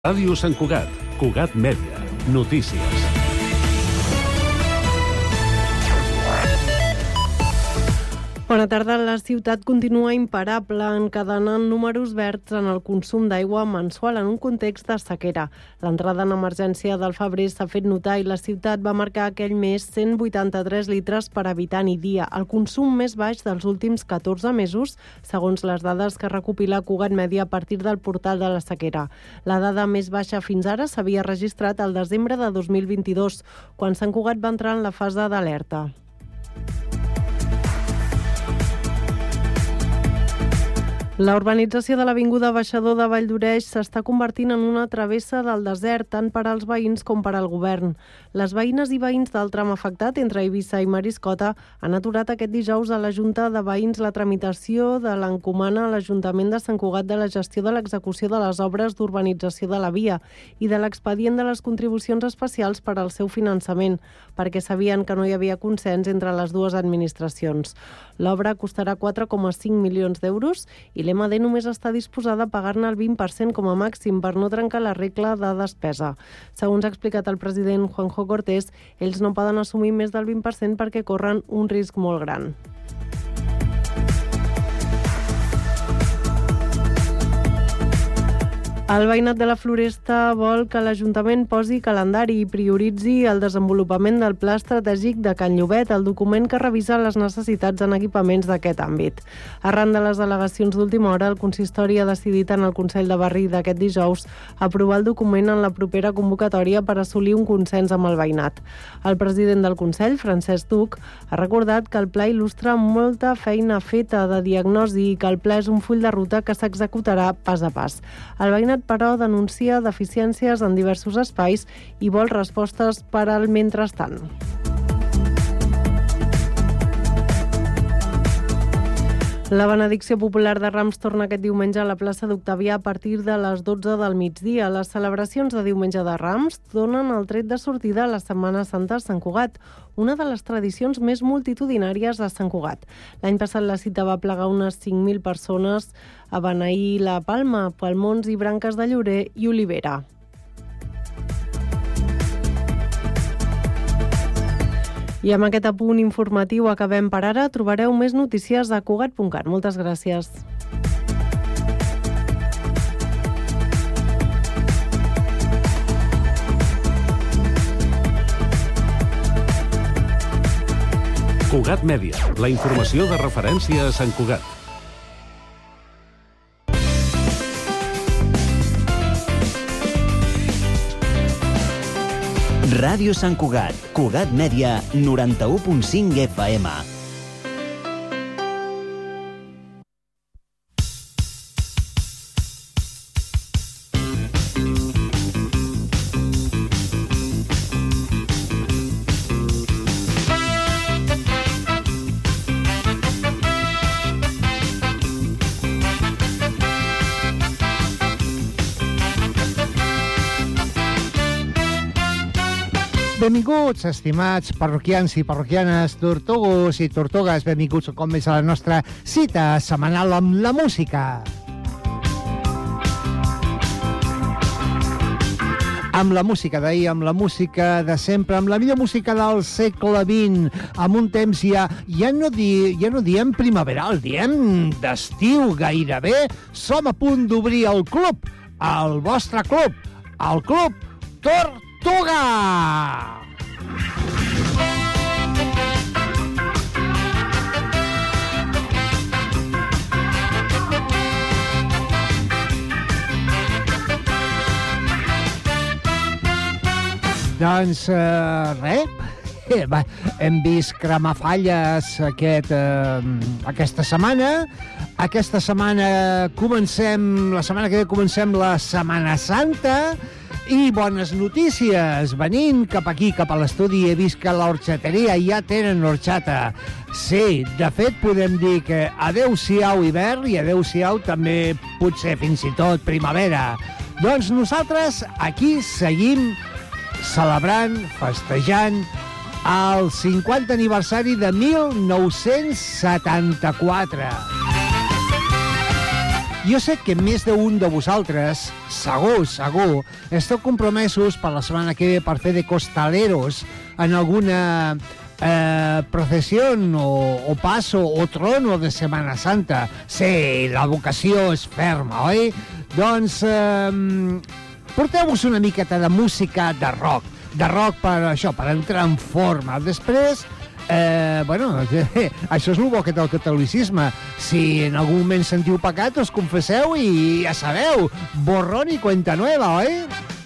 Ràdio Sant Cugat, Cugat Mèdia, notícies. Bona tarda. La ciutat continua imparable, encadenant números verds en el consum d'aigua mensual en un context de sequera. L'entrada en emergència del febrer s'ha fet notar i la ciutat va marcar aquell mes 183 litres per habitant i dia, el consum més baix dels últims 14 mesos, segons les dades que recopila Cugat Mèdia a partir del portal de la sequera. La dada més baixa fins ara s'havia registrat al desembre de 2022, quan Sant Cugat va entrar en la fase d'alerta. La urbanització de l'Avinguda Baixador de Valldoreix s'està convertint en una travessa del desert tant per als veïns com per al govern. Les veïnes i veïns del tram afectat entre Eivissa i Mariscota han aturat aquest dijous a la Junta de Veïns la tramitació de l'encomana a l'Ajuntament de Sant Cugat de la gestió de l'execució de les obres d'urbanització de la via i de l'expedient de les contribucions especials per al seu finançament, perquè sabien que no hi havia consens entre les dues administracions. L'obra costarà 4,5 milions d'euros i l'EMAD només està disposada a pagar-ne el 20% com a màxim per no trencar la regla de despesa. Segons ha explicat el president Juanjo Cortés, ells no poden assumir més del 20% perquè corren un risc molt gran. El veïnat de la Floresta vol que l'Ajuntament posi calendari i prioritzi el desenvolupament del Pla Estratègic de Can Llobet, el document que revisa les necessitats en equipaments d'aquest àmbit. Arran de les al·legacions d'última hora, el consistori ha decidit en el Consell de Barri d'aquest dijous aprovar el document en la propera convocatòria per assolir un consens amb el veïnat. El president del Consell, Francesc Duc, ha recordat que el pla il·lustra molta feina feta de diagnosi i que el pla és un full de ruta que s'executarà pas a pas. El veïnat però denuncia deficiències en diversos espais i vol respostes per al mentrestant. La benedicció popular de Rams torna aquest diumenge a la plaça d'Octavià a partir de les 12 del migdia. Les celebracions de diumenge de Rams donen el tret de sortida a la Setmana Santa a Sant Cugat, una de les tradicions més multitudinàries a Sant Cugat. L'any passat la cita va plegar unes 5.000 persones a beneir la palma, palmons i branques de llorer i olivera. I amb aquest apunt informatiu acabem per ara. Trobareu més notícies a Cugat.cat. Moltes gràcies. Cugat Mèdia, la informació de referència a Sant Cugat. Ràdio Sant Cugat, Cugat Mèdia, 91.5 FM. Benvinguts, estimats parroquians i parroquianes, tortugos i tortugues. Benvinguts un cop més a la nostra cita setmanal amb la música. Amb la música d'ahir, amb la música de sempre, amb la millor música del segle XX, amb un temps ja no diem primaveral, diem d'estiu gairebé. Som a punt d'obrir el club, el vostre club, el Club Tortuga! Doncs res, hem vist cremar falles aquesta setmana. Aquesta setmana la setmana que ve comencem la Setmana Santa. I bones notícies, venint cap aquí, cap a l'estudi, he vist que l'orxateria ja tenen orxata. Sí, de fet podem dir que adeu-siau hivern i adeu-siau també potser fins i tot primavera. Doncs nosaltres aquí seguim celebrant, festejant el 50 aniversari de 1974. Jo sé que més d'un de vosaltres, segur, esteu compromesos per la setmana que ve per fer de costaleros en alguna processió o passo o trono de Setmana Santa. Sí, la vocació és ferma, oi? Doncs porteu-vos una miqueta de música de rock per això, per entrar en forma. Després, això és el bo que té el catolicisme. Si en algun moment sentiu pecat, us confesseu i ja sabeu, borrón i cuenta nueva, oi?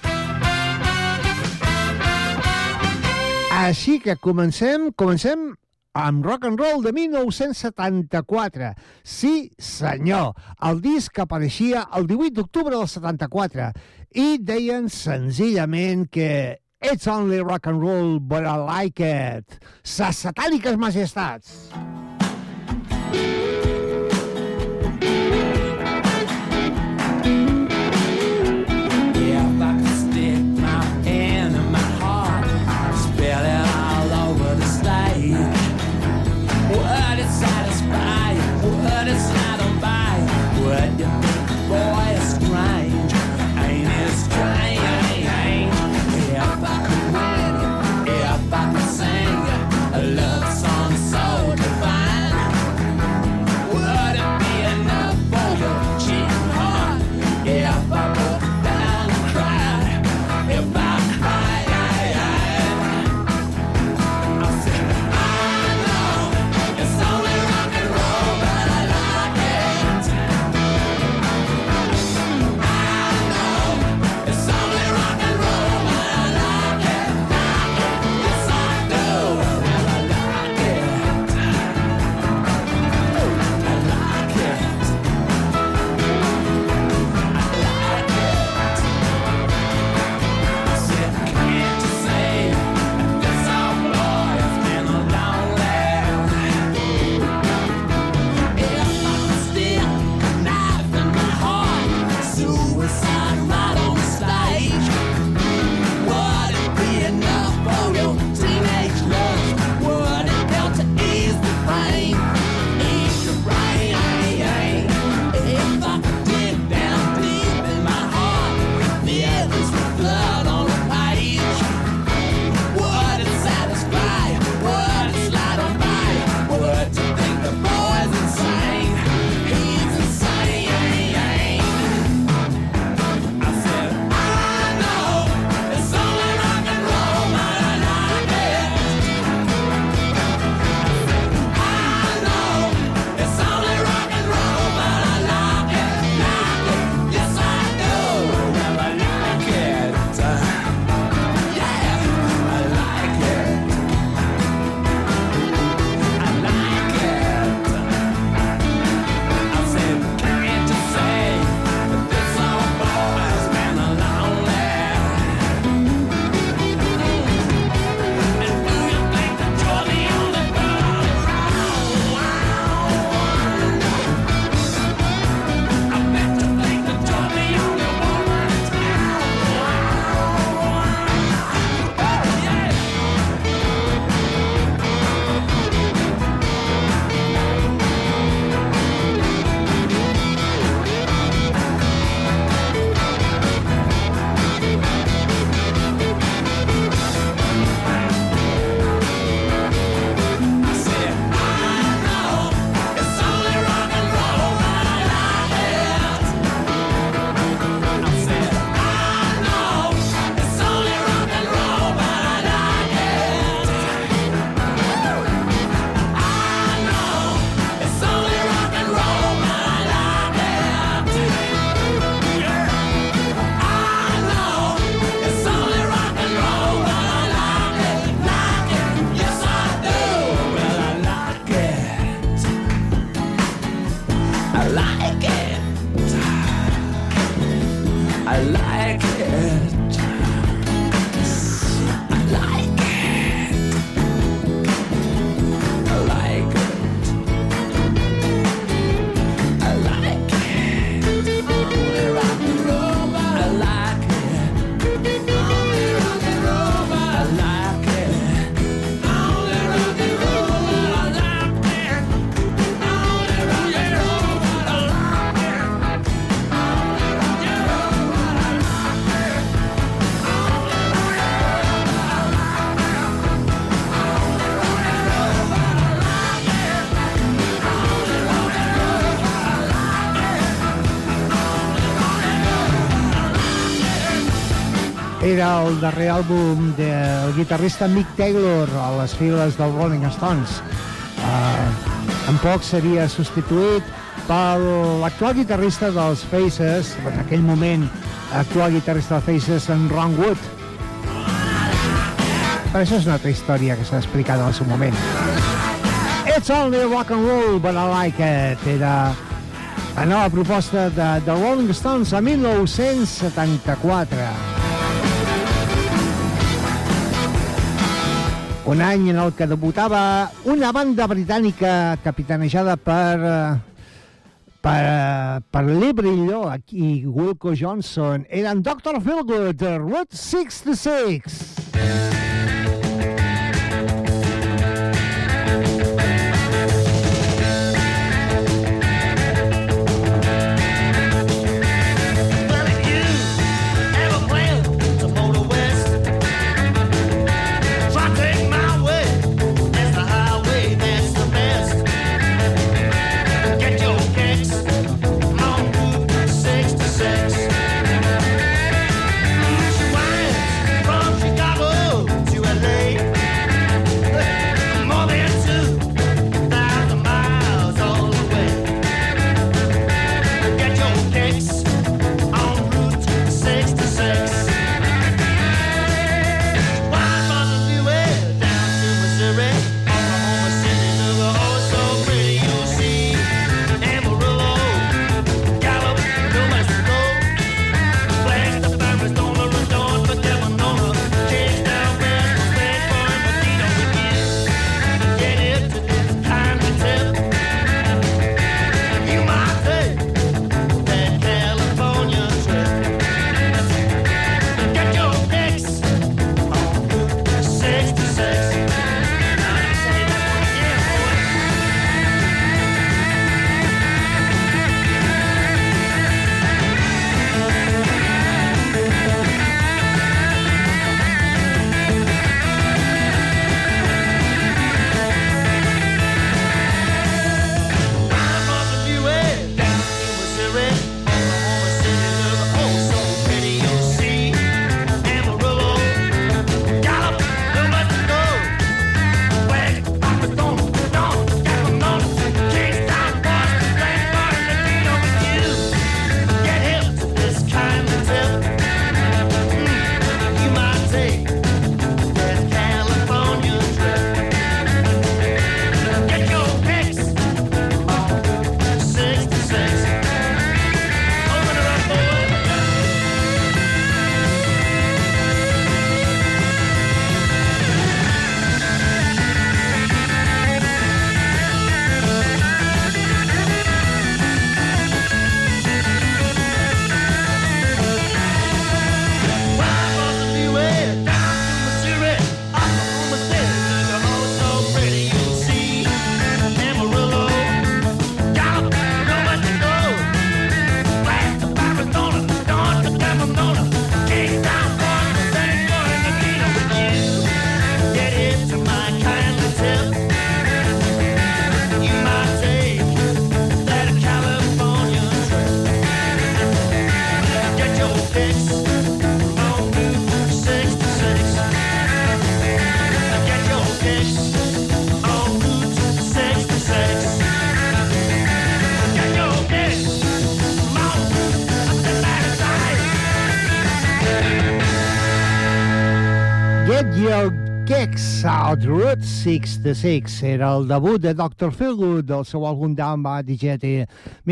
Així que comencem amb rock and roll de 1974. Sí, senyor, el disc apareixia el 18 d'octubre del 74 i deien senzillament que it's only rock and roll, but I like it. Ses satàniques majestats. Sing a love song so divine. Era el darrer àlbum del guitarrista Mick Taylor a les files dels Rolling Stones. En poc seria substituït per l'actual guitarrista dels Faces, en aquell moment actual guitarrista dels Faces, en Ron Wood. Però això és una altra història que s'ha explicat en el seu moment. It's only rock and roll, but I like it. Era la nova proposta de The Rolling Stones a 1974. Un any en el que debutava una banda britànica capitanejada per Lee Brillo i Wilco Johnson. Eren Dr. Feelgood, Route 66. Kicks Out Route 66 era el debut de Dr. Feelgood del seu àlbum Down by the Jetty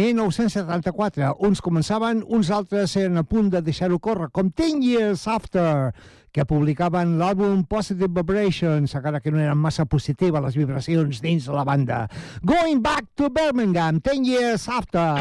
1974. Uns començaven, uns altres eren a punt de deixar-ho córrer, com 10 Years After, que publicaven l'àlbum Positive Vibrations, encara que no eren massa positives les vibracions dins de la banda. Going Back to Birmingham, 10 Years After.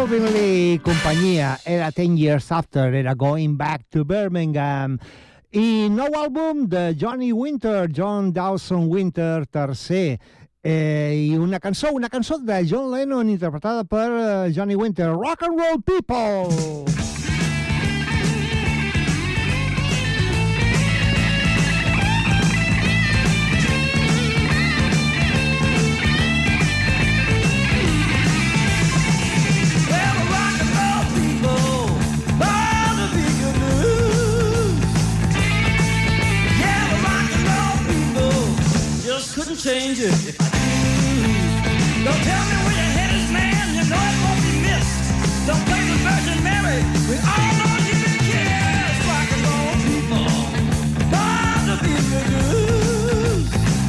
Calvin Lee i companyia. Era 10 Years After, era Going Back to Birmingham. I nou àlbum de Johnny Winter, John Dawson Winter III. I una cançó de John Lennon interpretada per Johnny Winter, Rock and Roll People. Couldn't change it if I choose. Don't tell me where your head is, man. You know it won't be missed. Don't play the Virgin Mary. We all know you can kiss. Rock and roll people, born to be good.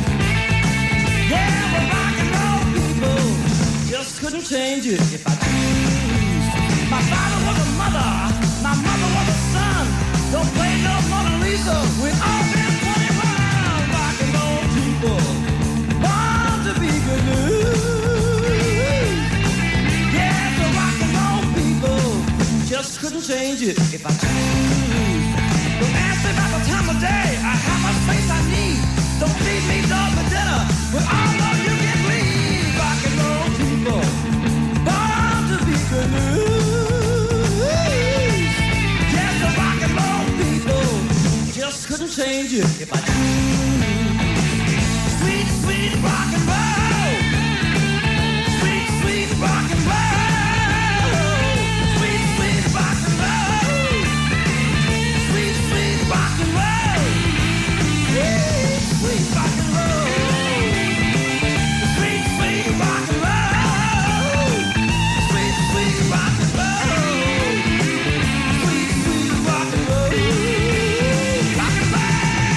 Yeah, we're rock and roll people. Just couldn't change it if I choose. My father was a mother. My mother was a son. Don't play no Mona Lisa. We all been 21. Rock and roll people. To be good news. Yeah, the rock and roll people just couldn't change it if I choose. Don't ask me about the time of day or how much space I need. Don't feed me dog for dinner when all of you can leave. Rock and roll people, born to be good news. Yeah, the rock and roll people just couldn't change it if I choose. Sweet, sweet rock and roll. Sweet, sweet rock and roll. Sweet, sweet rock and roll. Sweet, sweet rock and roll. Sweet, sweet rock and roll. Sweet, sweet rock and roll. Sweet, sweet rock and roll. Sweet, sweet rock and roll. Rock and roll.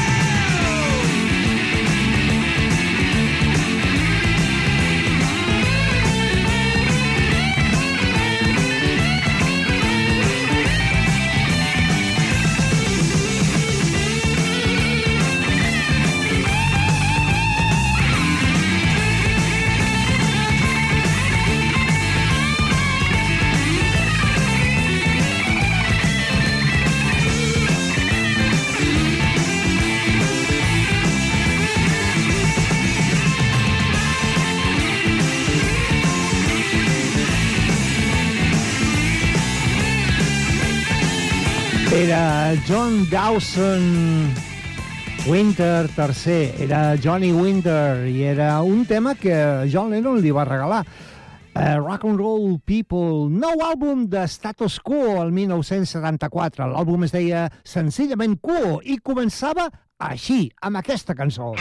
Era John Dawson Winter III, era Johnny Winter, i era un tema que John Lennon li va regalar. Rock and Roll People, nou àlbum de Status Quo el 1974. L'àlbum es deia senzillament Quo i començava així, amb aquesta cançó.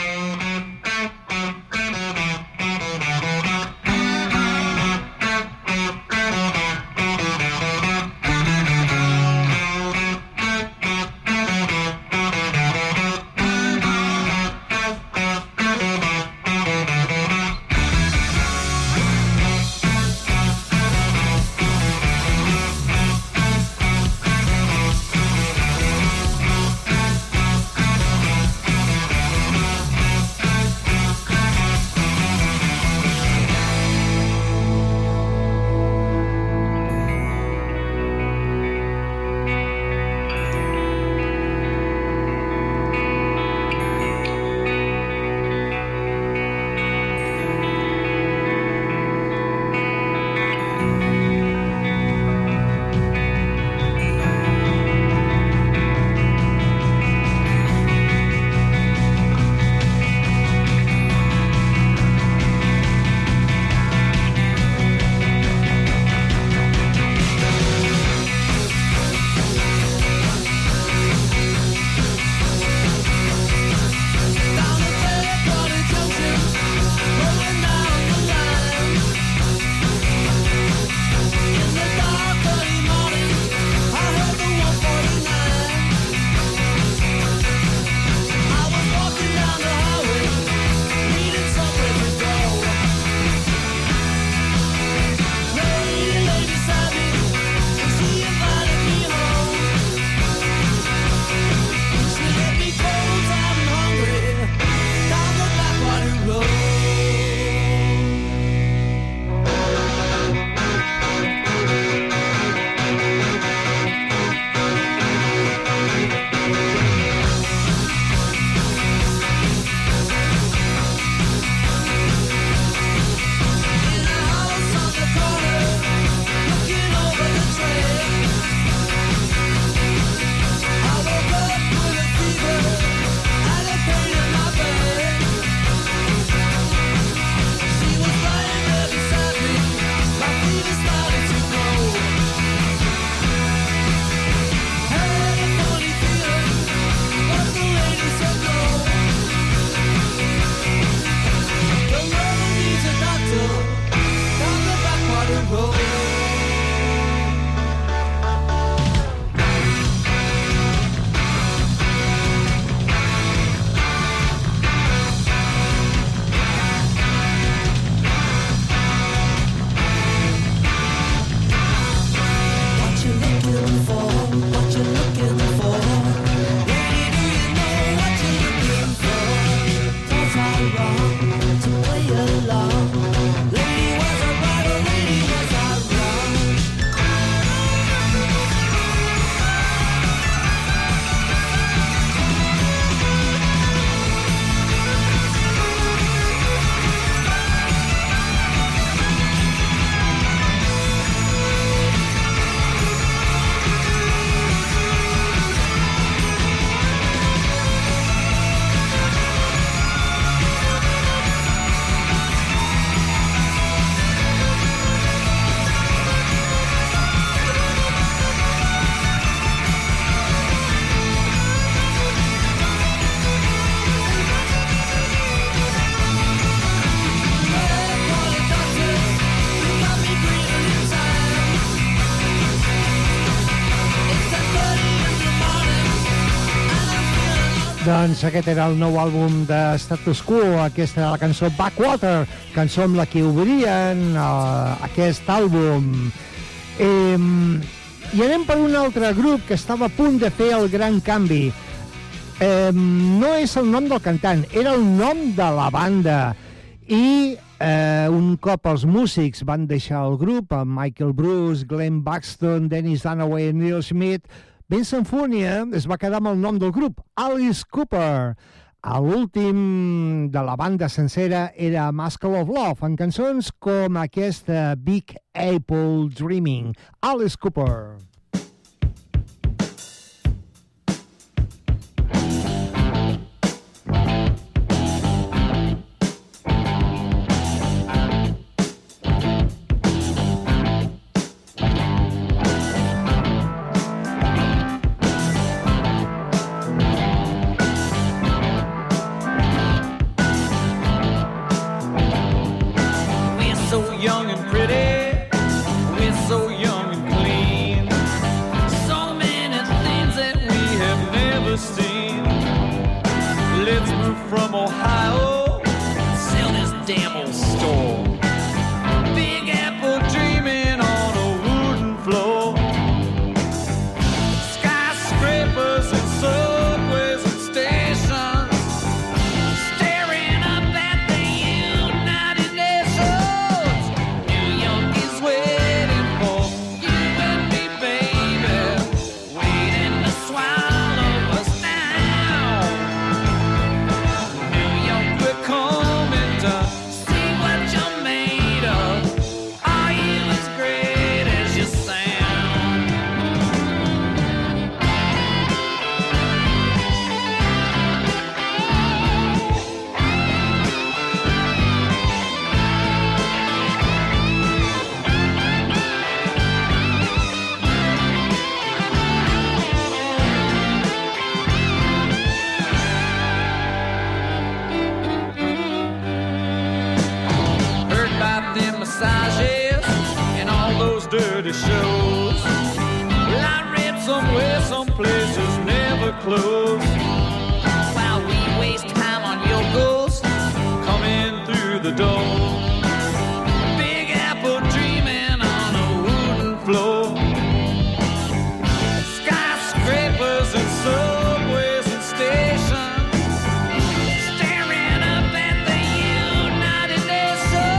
Doncs aquest era el nou àlbum de Status Quo, aquesta era la cançó Backwater, cançó amb la que obrien aquest àlbum. I anem per un altre grup que estava a punt de fer el gran canvi. No és el nom del cantant, era el nom de la banda. I un cop els músics van deixar el grup, amb Michael Bruce, Glenn Buxton, Dennis Dunaway i Neil Schmidt, Ben Sinfonia es va quedar amb el nom del grup, Alice Cooper. L'últim de la banda sencera era Muscle of Love, en cançons com aquesta Big Apple Dreaming. Alice Cooper. From Ohio, sell this damn old store. Big Apple dreaming on a wooden floor. Skyscrapers and subways and stations, staring up at the United Nations. New York is waiting for you and me, baby, waiting to swallow us now. Coming to see what you're made of. Are you as great as you sound? Massages and all those dirty shows. Well, I read somewhere some places never close. While we waste time on yokels coming through the door. Big Apple dreaming on a wooden floor. Skyscrapers and subways and stations, staring up at the United Nations.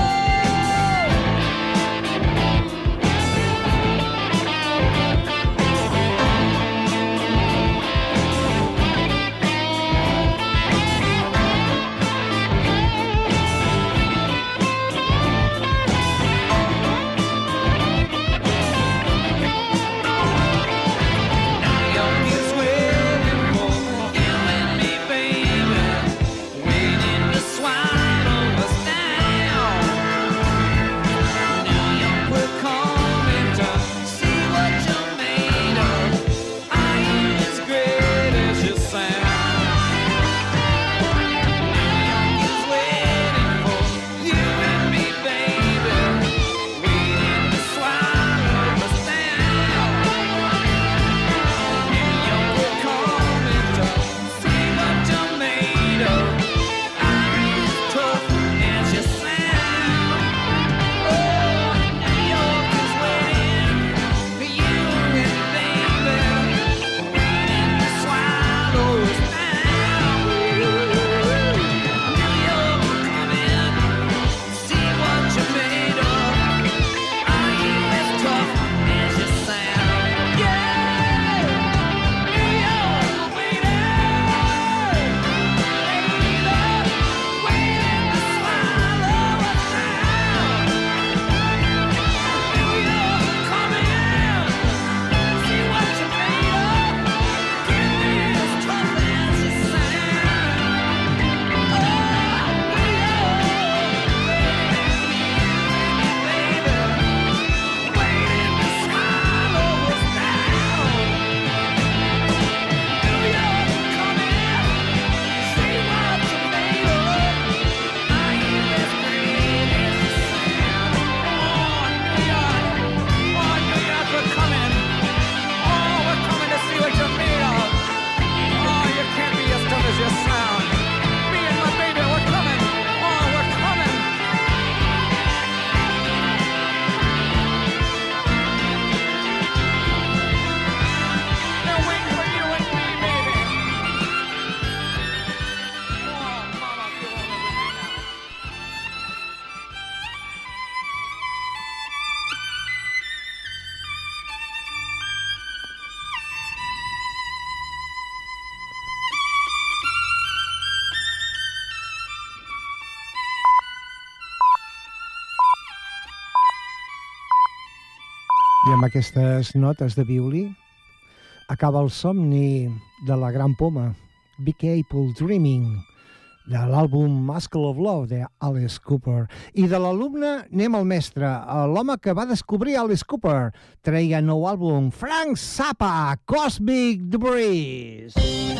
amb aquestes notes de violí acaba el somni de la gran poma, Big Apple Dreaming, de l'àlbum Muscle of Love de Alice Cooper. I de l'alumne anem al mestre, l'home que va descobrir Alice Cooper. Treia nou àlbum, Frank Zappa, Cosmic Debris.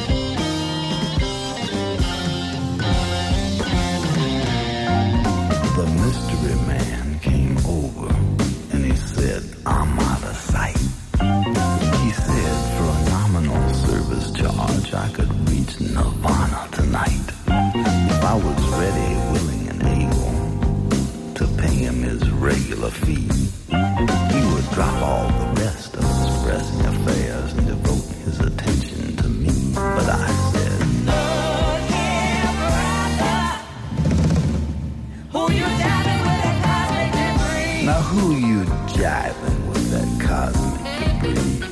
The mystery man came over and he said, I'm out of sight. He said, for a nominal service charge, I could reach Nirvana tonight. If I was ready, willing, and able to pay him his regular fee, he would drop all the rest of his pressing affairs and devote his attention to me. But I said, look here, brother, who you jiving with that cosmic debris? Now who you jiving with that cosmic debris?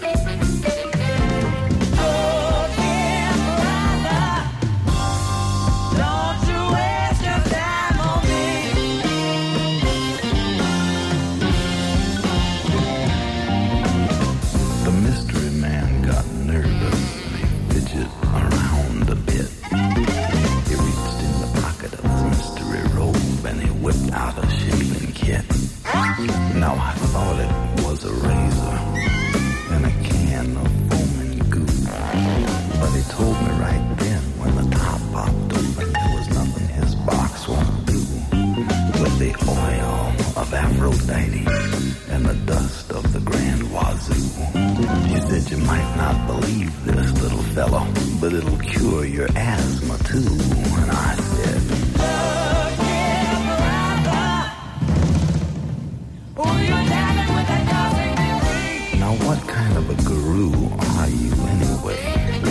Out a shaving kit. Now I thought it was a razor and a can of foaming goo, but he told me right then when the top popped open there was nothing his box won't do. With the oil of Aphrodite and the dust of the Grand Wazoo, he said you might not believe this, little fellow, but it'll cure your asthma too. And I said, now what kind of a guru are you anyway?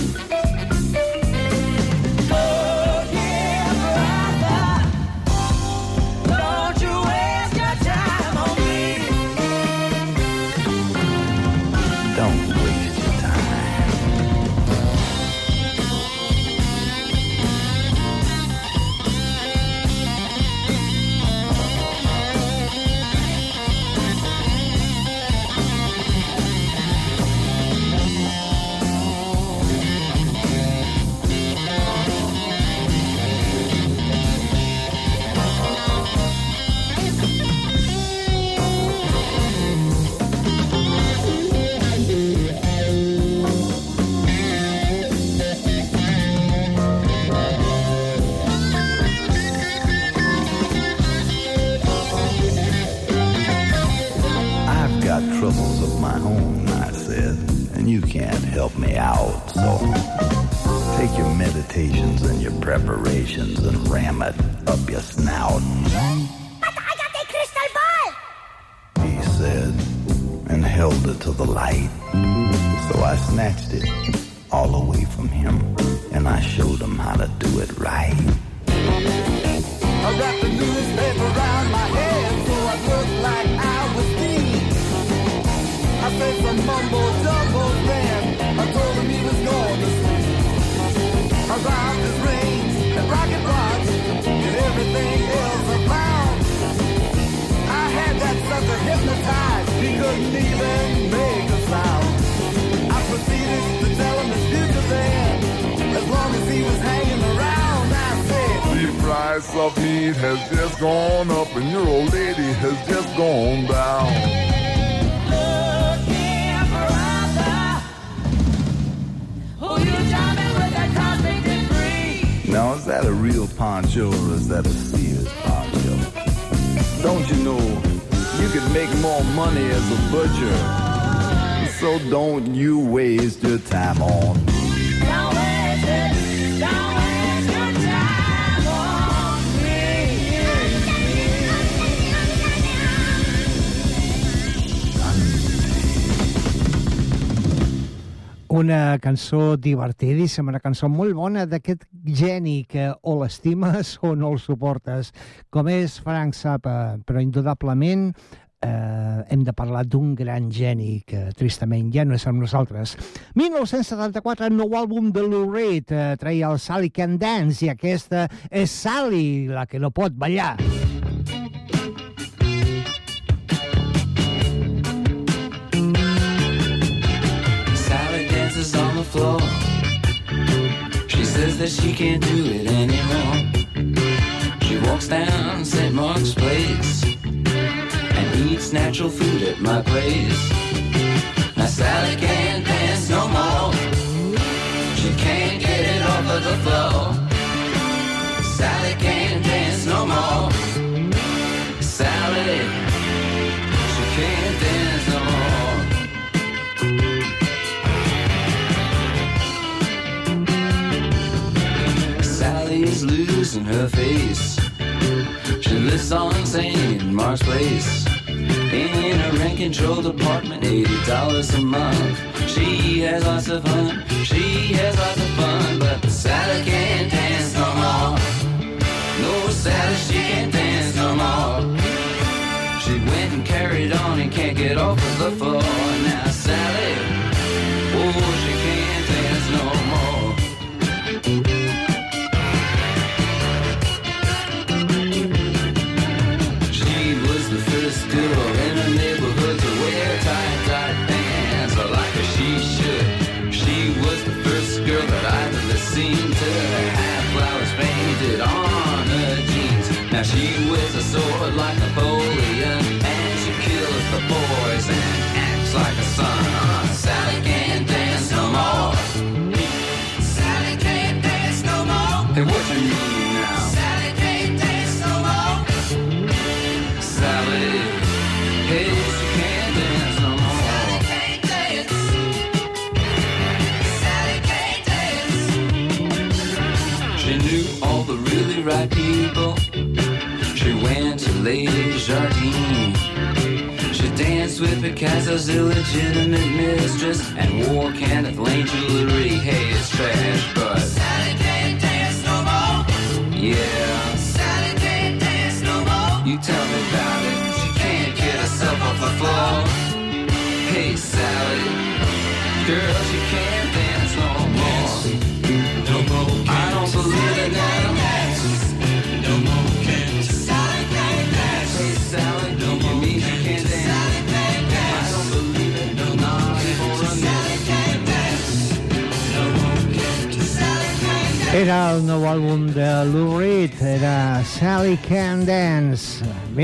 Oh yeah, brother, don't you waste your time on me. Don't waste your time. Troubles of my own, I said, and you can't help me out, so take your meditations and your preparations and ram it up your snout. But I got a crystal ball, he said, and held it to the light. So I snatched it all away from him, and I showed him how to do it right. I wrapped the newspaper around my head so I looked like I was dead. I said some mumbo-jumbo then I told him he was going to sleep. I robbed his rings and rocket watch and everything else around. I had that sucker hypnotized, he couldn't even make a sound. I proceeded to tell him his future then, as long as he was hanging around. I said, the price of meat has just gone up and your old lady has just gone down. Now, is that a real poncho or is that a Sears poncho? Don't you know you could make more money as a butcher? So don't you waste your time on me. Don't waste it. Don't waste your time on me. Una cançó divertidíssima, una cançó molt bona d'aquest geni que o l'estimes o no el suportes, com és Frank Zappa, però indudablement hem de parlar d'un gran geni que tristament ja no és amb nosaltres. 1974, nou àlbum de Lou Reed, treia el Sally Can Dance, i aquesta és Sally, la que no pot ballar. dances on the floor. She says that she can't do it anymore. She walks down St. Mark's Place and eats natural food at my place. Now Sally can't dance no more. She can't get it off of the floor. Sally can't dance no more. Sally, she can't dance no more. Sally's losing her face. She lives on St. Mark's Place in a rent-controlled apartment, $80 a month. She has lots of fun, she has lots of fun, but Sally can't dance no more. No, Sally, she can't dance no more. She went and carried on and can't get off of the floor. Now Sally, oh, she can't dance no more. She was the first girl in her neighborhood to wear tight pants like she should. She was the first girl that I've ever seen to have flowers painted on her jeans. Now she wears a sword like Napoleon, and she kills the boys and acts like a son. Sally can't dance no more. Sally can't dance no more. Hey, what you mean now? Sally can't dance no more. Sally, hey, she can't dance no more. Sally can't dance. Sally can't dance. She knew all the really right people. She went to Lady Jardine. She danced with Picasso's illegitimate mistress and wore Kenneth Lane jewelry. Hey, it's trash, but Sally can't dance no more. Yeah, Sally can't dance no more. You tell me about it. She can't get herself off the floor. Hey, Sally, girl, she can't dance no more. No more. I don't believe it now. No more can't. Sally can't dance. Hey, Sally, no more. You mean she can't dance? Sally can't dance. I don't believe it. No more. Sally can't dance. No more can't. Sally can't dance. Era el nou àlbum de Lou Reed, era Sally Can Dance,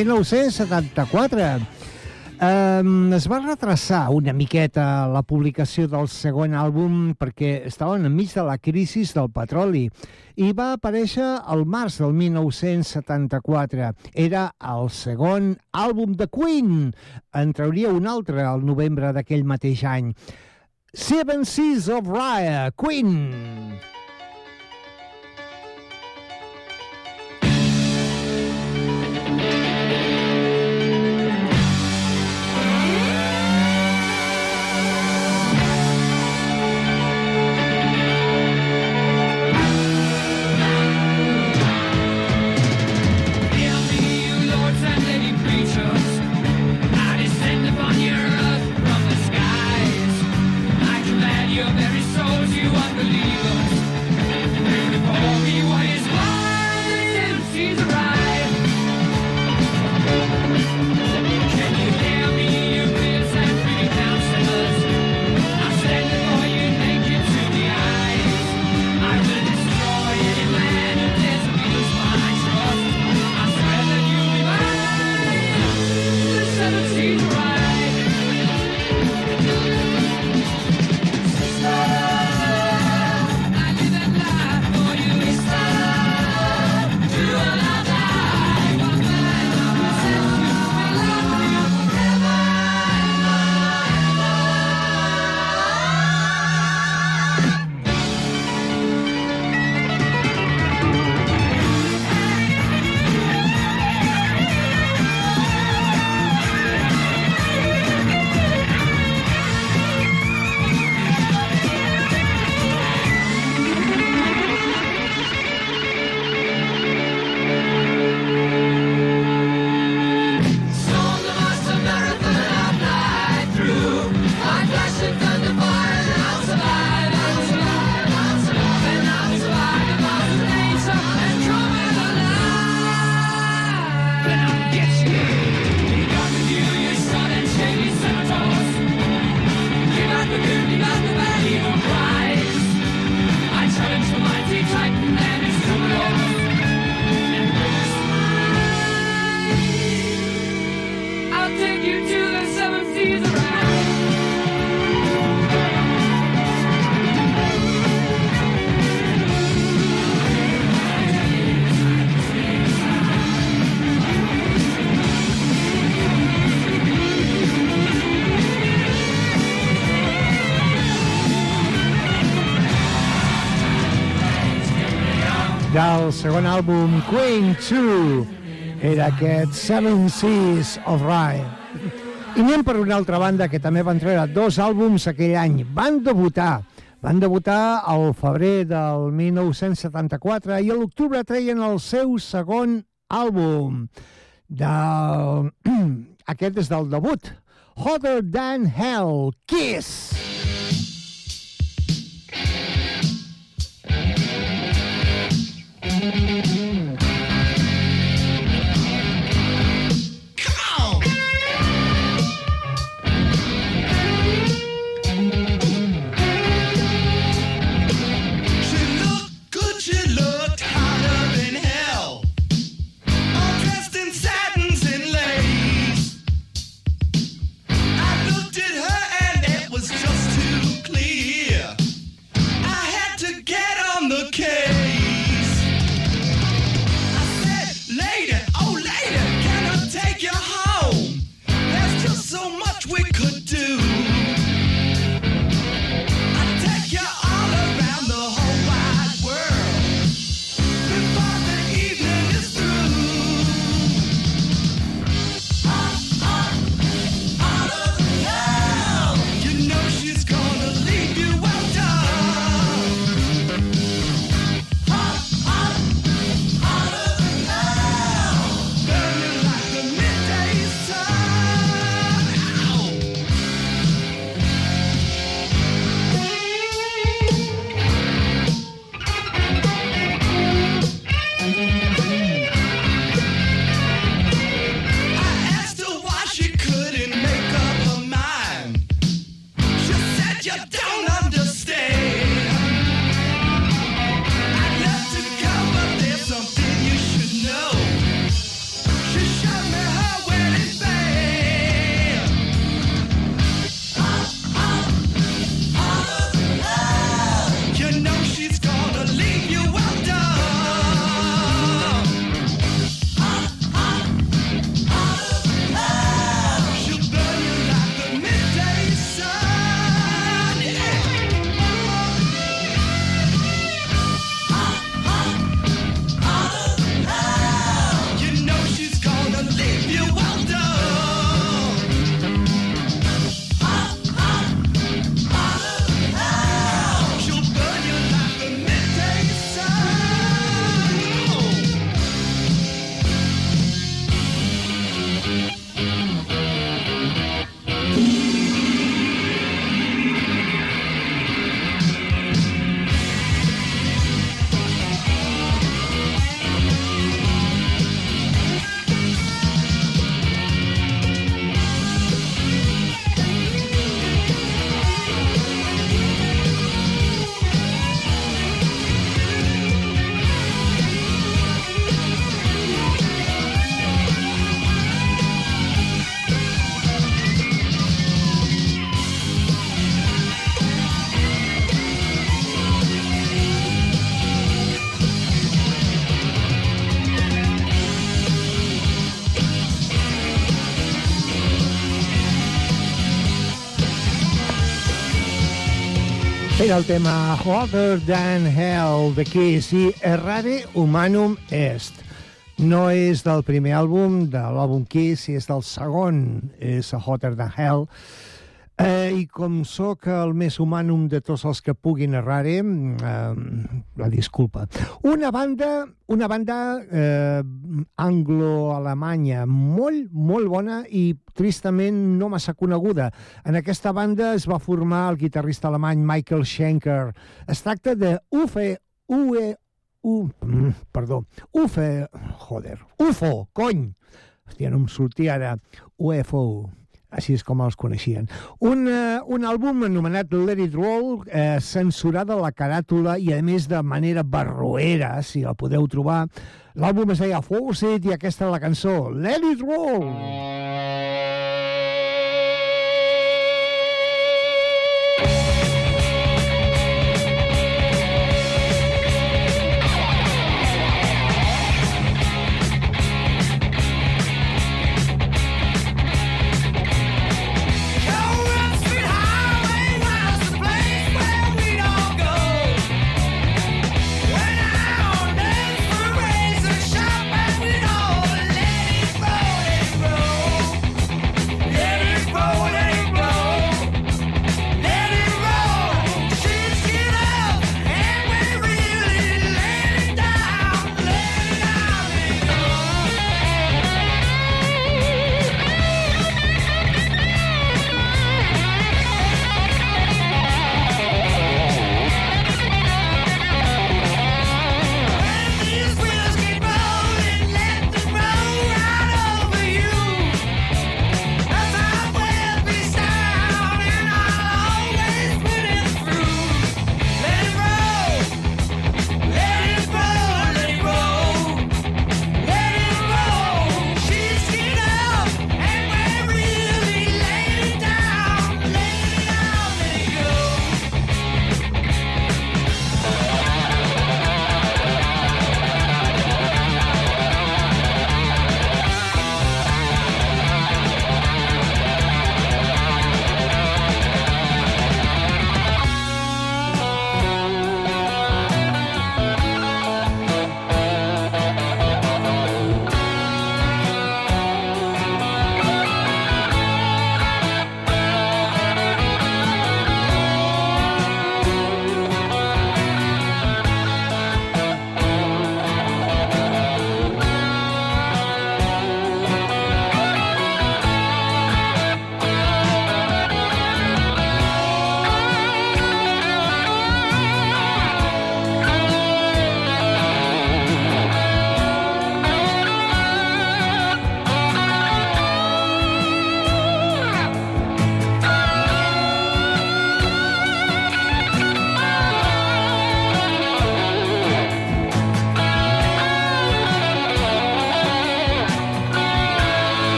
1974. Es va retrasar una miqueta la publicació del segon àlbum perquè estaven enmig de la crisi del petroli i va aparèixer al març del 1974. Era el segon àlbum de Queen. En trauria un altre al novembre d'aquell mateix any. Seven Seas of Rhye, Queen. Your very souls, you unbelievers. del segon àlbum Queen 2 era aquest Seven Seas of Rhye. I anem per una altra banda que també van treure 2 àlbums aquell any. Van debutar al febrer del 1974 i a l'octubre treien el seu segon àlbum. Aquest és del debut, Hotter Than Hell, Kiss! Era el tema Hotter Than Hell de Kiss i Errare Humanum Est. No és del primer àlbum, de l'àlbum Kiss, és del segon, és Hotter Than Hell. I com sóc el més humanum de tots els que puguin errare, la disculpa. Una banda anglo-alemanya molt bona i tristament no massa coneguda. En aquesta banda es va formar el guitarrista alemany Michael Schenker. Es tracta de UFO, cony! Hòstia, no em sortia ara. UFO. Així és com els coneixien. Un àlbum anomenat Let It Roll, censurada la caràtula i, a més, de manera barroera, si la podeu trobar. L'àlbum es deia Fawcett i aquesta és la cançó, Let It Roll! When I on there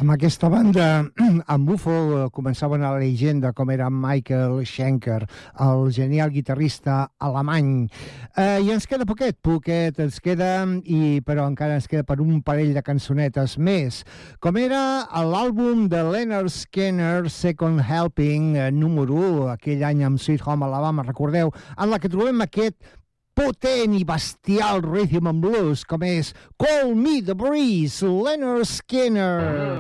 Amb aquesta banda, amb Búfol, començava una llegenda com era Michael Schenker, el genial guitarrista alemany. I ens queda poquet ens queda, però encara ens queda per un parell de cançonetes més, com era l'àlbum de Leonard Skinner, Second Helping, número 1, aquell any amb Sweet Home Alabama, recordeu, en la que trobem aquest potent i bestial rhythm and blues com és Call Me the Breeze, Leonard Skinner.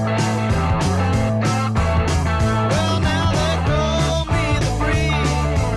Well, now they call me the breeze.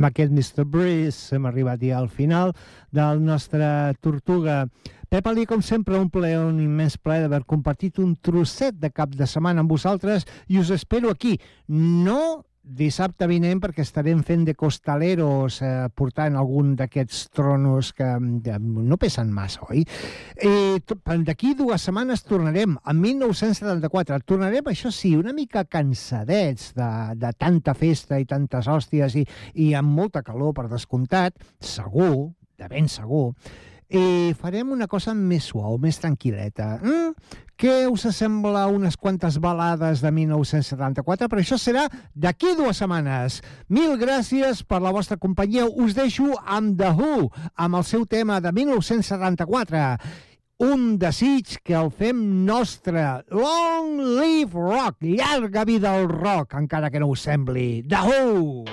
amb aquest Mr. Breeze hem arribat ja al final del nostre Tortuga. Pep Ali, com sempre, un plaer, un immens plaer d'haver compartit un trosset de cap de setmana amb vosaltres i us espero aquí. No dissabte vinent, perquè estarem fent de costaleros, portant algun d'aquests tronos que no pesen massa, oi? D'aquí 2 setmanes tornarem, en 1974. Tornarem, això sí, una mica cansadets de tanta festa i tantes hòsties i amb molta calor, per descomptat, segur, de ben segur. I farem una cosa més suau, més tranquil·leta. Què us sembla unes quantes balades de 1974? Però això serà d'aquí 2 setmanes. Mil gràcies per la vostra companyia. Us deixo amb The Who, amb el seu tema de 1974. Un desig que el fem nostre. Long live rock! Llarga vida al rock, encara que no us sembli. The Who!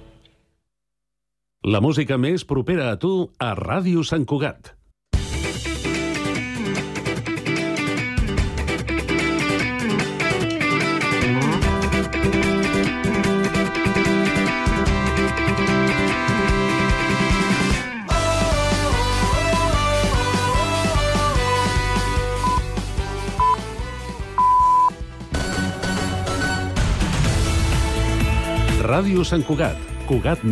La música més propera a tu a Ràdio Sant Cugat. Ràdio Sant Cugat. Cugat